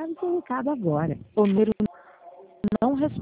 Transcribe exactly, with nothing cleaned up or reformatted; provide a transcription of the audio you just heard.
enviado seu recado agora. O número não responde.